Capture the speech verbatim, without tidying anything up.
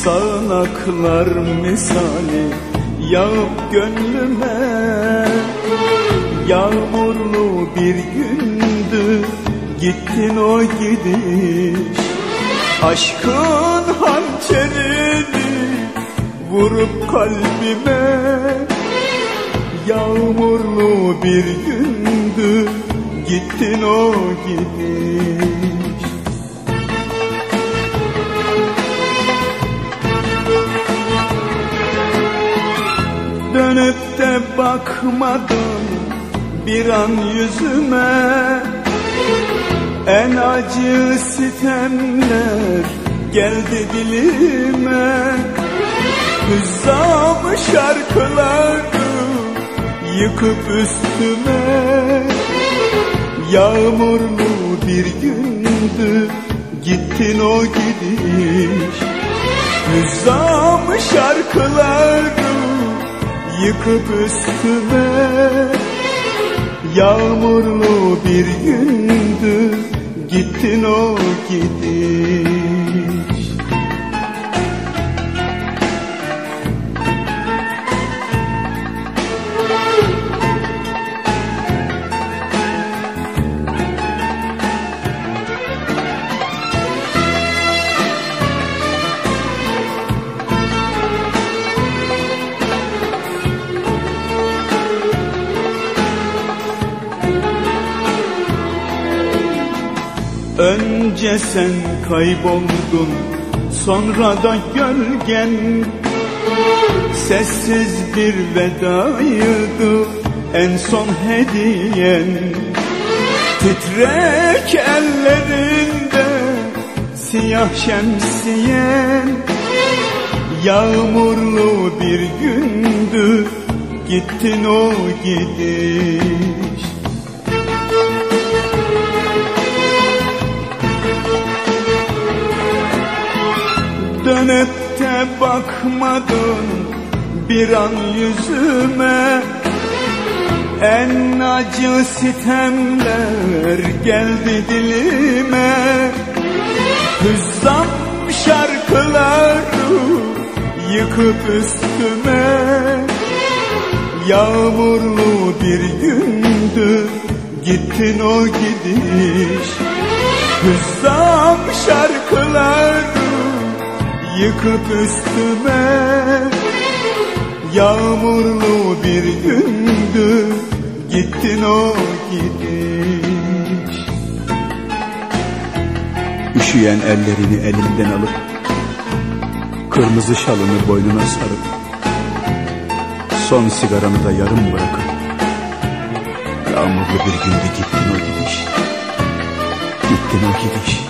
Sağanaklar misali yağıp gönlüme, yağmurlu bir gündü gittin o gidiş. Aşkın hançerini vurup kalbime, yağmurlu bir gündü gittin o gidiş. Dönüp de bakmadın bir an yüzüme, en acı sitemler geldi dilime. Hüzzam şarkıları yıkıp üstüme, yağmurlu bir gündü gittin o gidiş. Hüzzam şarkıları yıkıp üstüme, yağmurlu bir gündü gittin o gidiş. Önce sen kayboldun, sonra da gölgen. Sessiz bir vedaydı en son hediyen. Titrek ellerinde siyah şemsiyen, yağmurlu bir gündü gittin o gidiş. Dönüp de bakmadın bir an yüzüme, en acı sitemler geldi dilime. Hüzzam şarkıları yıkıp üstüme, yağmurlu bir gündü gittin o gidiş. Hüzzam şarkıları yıkıp üstüme, yağmurlu bir gündü gittin o gidiş. Üşüyen ellerini elimden alıp, kırmızı şalını boynuna sarıp, son sigaramı da yarım bırakıp, yağmurlu bir günde gittin o gidiş. Gittin o gidiş.